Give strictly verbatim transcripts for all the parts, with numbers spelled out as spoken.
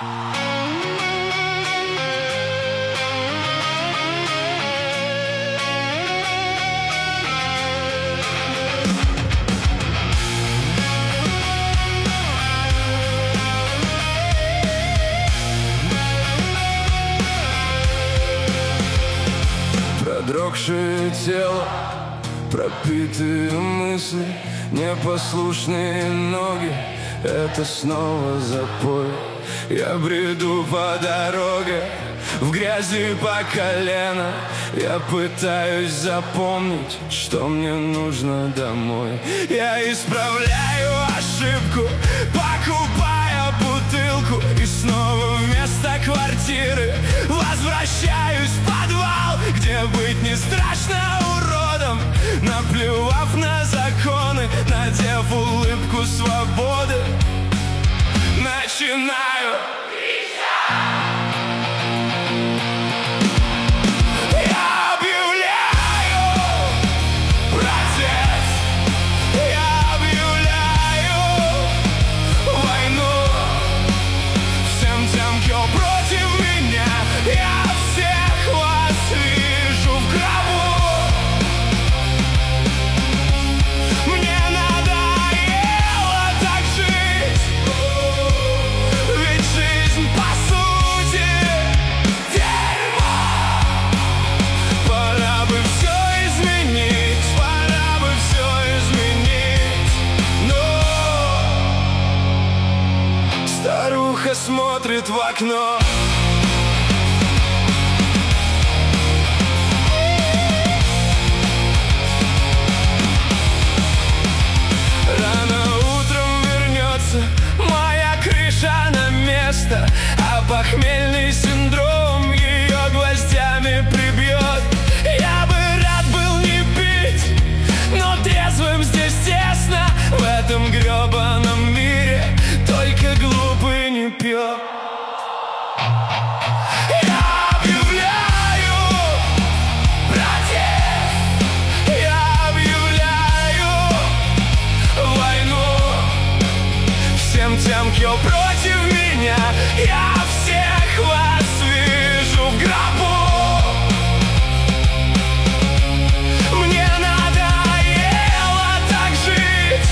Продрогшее тело, пропитые мысли, непослушные ноги — это снова запой. Я бреду по дороге, в грязи по колено. Я пытаюсь запомнить, что мне нужно домой. Я исправляю ошибку, покупая бутылку, и снова вместо квартиры возвращаюсь в подвал, где быть не страшно уродом, наплевав на законы, надев улыбку свободы, начинаю кричать. Я объявляю протест, я объявляю войну всем тем, кто против меня. Я всех вас вижу в гробу. Мне надоело так жить, ведь жизнь по сути дерьмо. Пора бы все изменить, пора бы все изменить. Но старуха смотрит в окно. Рано утром вернется моя крыша на место, а похмельный синдром ее гвоздями прибьет. Я бы рад был не пить, но трезвым здесь тесно. В этом гребаном мире только глупый не пьет. Я объявляю протест, я объявляю войну всем тем, кто против меня. Я всех вас вижу в гробу. Мне надоело так жить,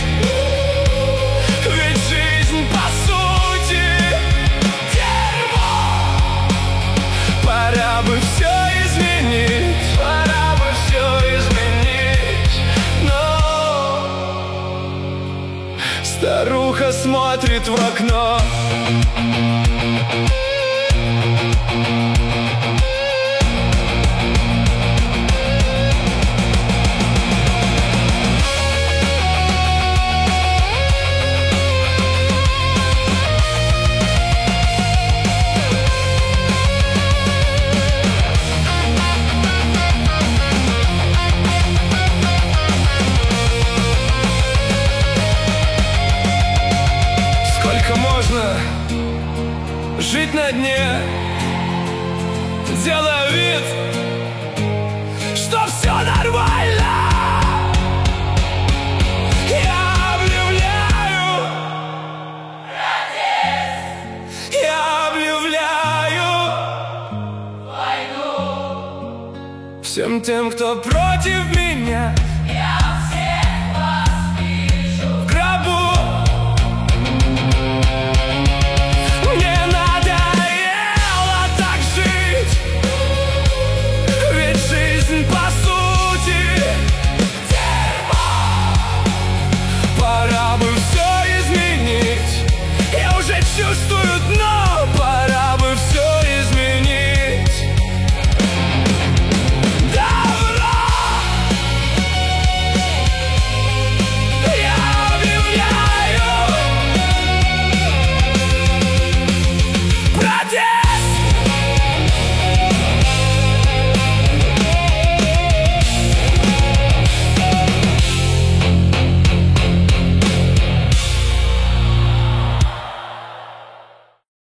ведь жизнь по сути дерьмо. Пора бы все изменить, пора бы все изменить. Но старуха смотрит в окно. Сколько можно жить на дне, делая вид, что все нормально? Я объявляю протест, я объявляю войну всем тем, кто против меня.